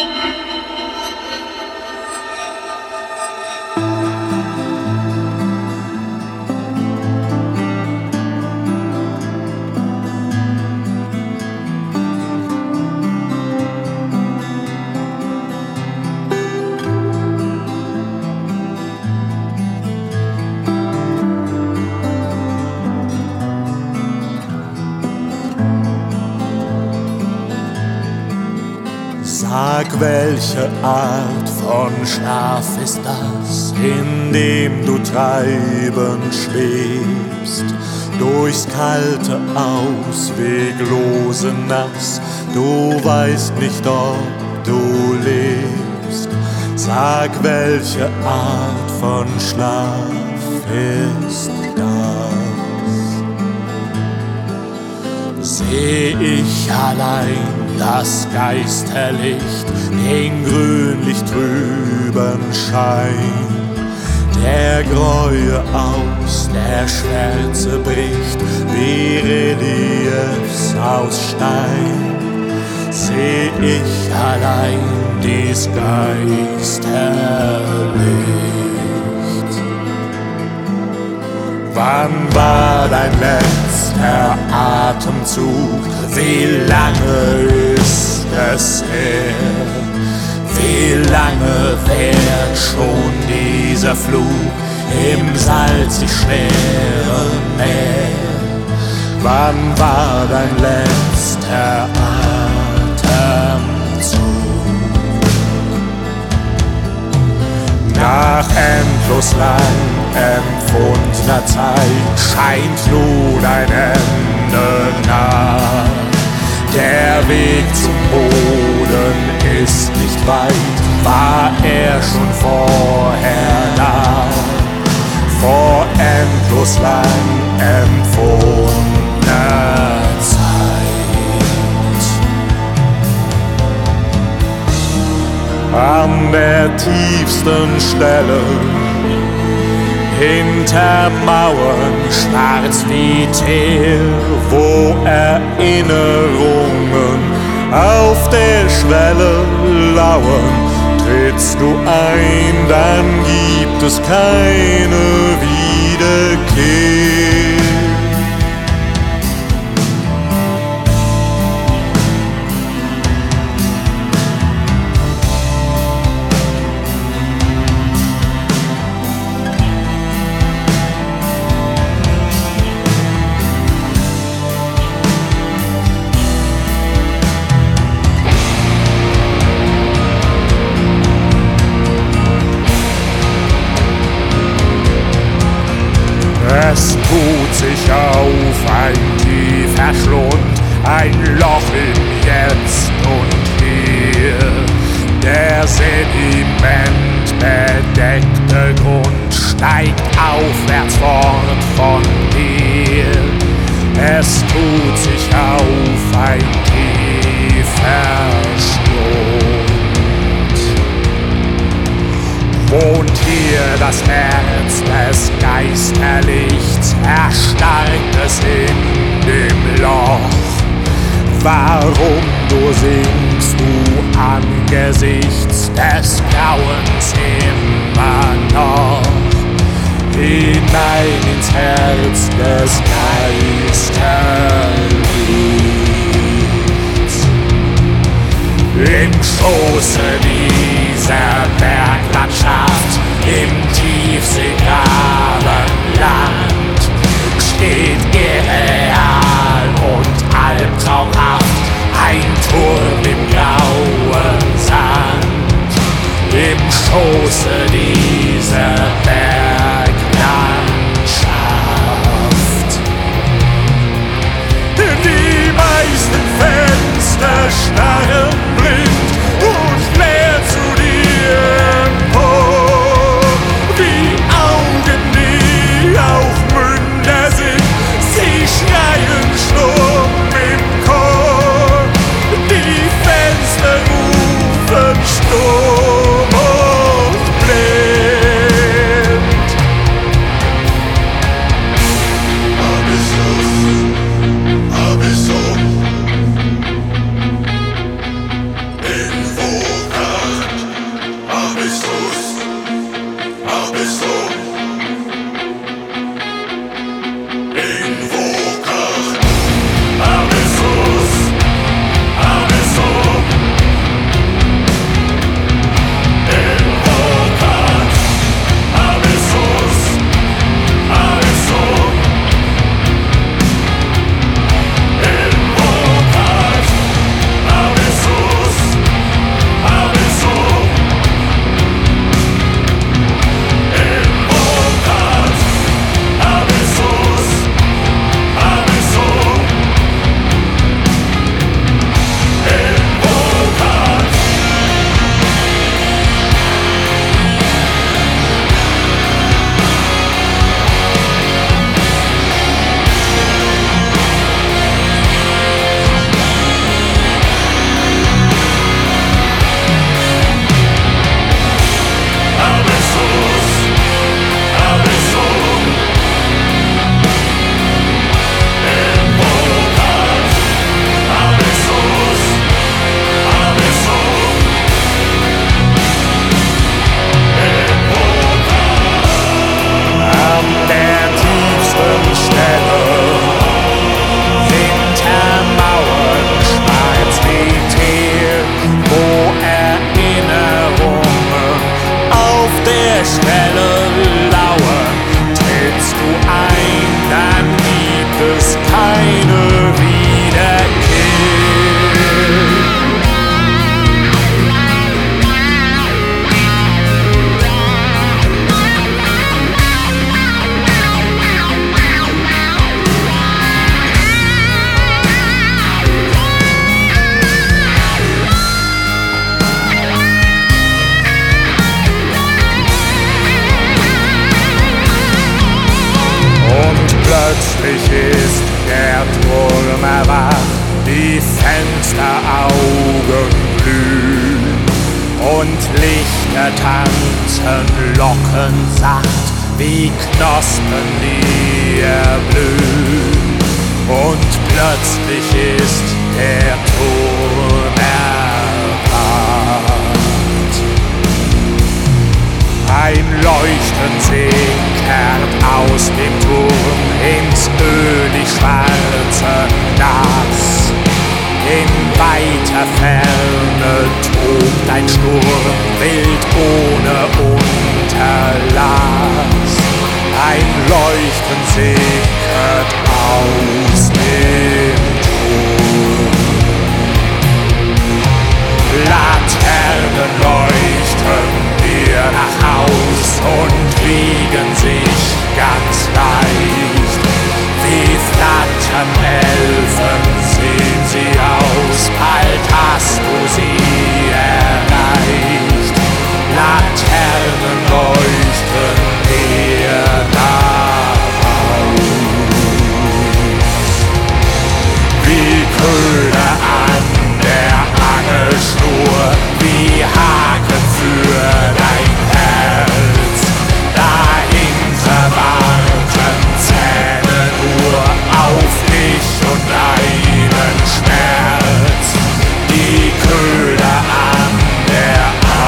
Sag, welche Art von Schlaf ist das, in dem du treibend schwebst, durchs kalte, ausweglose Nass, du weißt nicht, ob du lebst. Sag, welche Art von Schlaf ist das? Seh ich allein das Geisterlicht, den grünlich trüben Schein, der Gräue aus der Schwärze bricht, wie Reliefs aus Stein. Seh ich allein dies Geisterlicht. Wann war dein letzter Atemzug? Wie lange ist es her? Wie lange währt schon dieser Flug im salzig schweren Meer? Wann war dein letzter Atemzug? Nach endlos lang empfundener Zeit scheint nun ein Ende nah. Der Weg zum Boden ist nicht weit, war er schon vorher da. Vor endlos lang empfundener Zeit. An der tiefsten Stelle hinter Mauern schwarz wie Teer, wo Erinnerungen auf der Schwelle lauern. Trittst du ein, dann gibt es keine Wiederkehr. Es tut sich auf ein tiefer Schlund, ein Loch im Jetzt und Hier. Der sedimentbedeckte Grund steigt aufwärts fort von dir. Es tut sich auf ein tiefer Schlund. Wohnt hier das Herz des Geisterlichts, erstarrt es in dem Loch. Warum nur singst du angesichts des Grauens immer noch hinein ins Herz des Geisterlichts? Im Schoße dieser Berglandschaft, im Tiefseegrabenland, steht irreal und albtraumhaft ein Turm im grauen Sand. Im Schoße dieser Berglandschaft. Die meisten Fenster starren blind und leer zu dir empor, wie Augen, die auch Münder sind, sie schreien stumm im Chor. Die Fenster rufen stumm und blind. Lichter tanzen lockensacht, wie Knospen, die erblühen. Und plötzlich ist der Turm erwacht. Ein Leuchten sickert aus dem Turm ins ölig schwarze Nass. In weiter Ferne tobt ein Sturm, wild ohne Unterlass. Ein Leuchten sickert aus dem Turm. Laternen leuchten mir nach Haus und wiegen sich ganz leicht. Wie flattern Elfen sehen sie aus, bald hast du sie erreicht. Laternen leuchten mir nach Haus. Wie Köder an der Angelschnur, wie Haken für dein Herz. Dahinter warten Zähne nur auf dich und deinen Schmerz. Die Köder an der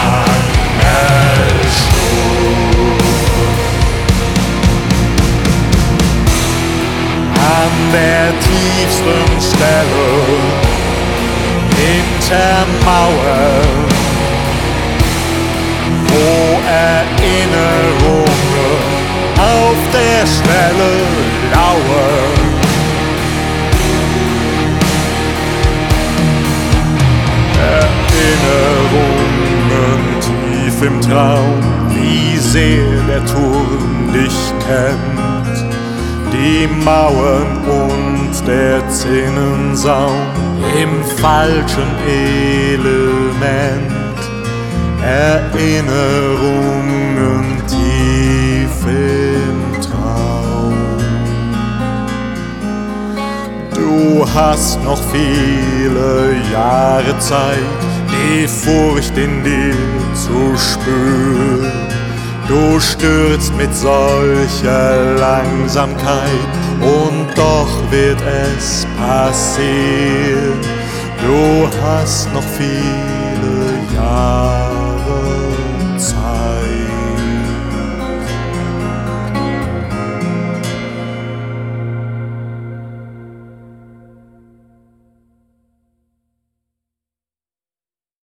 Angelschnur. An der tiefsten Stelle hinter Mauern, wo Erinnerungen auf der Stelle lauern. Erinnerungen tief im Traum, wie sehr der Turm dich kennt. Die Mauern und der Zinnensaum im falschen Element. Erinnerungen tief im Traum. Du hast noch viele Jahre Zeit, die Furcht in dir zu spüren. Du stürzt mit solcher Langsamkeit und doch wird es passieren. Du hast noch viel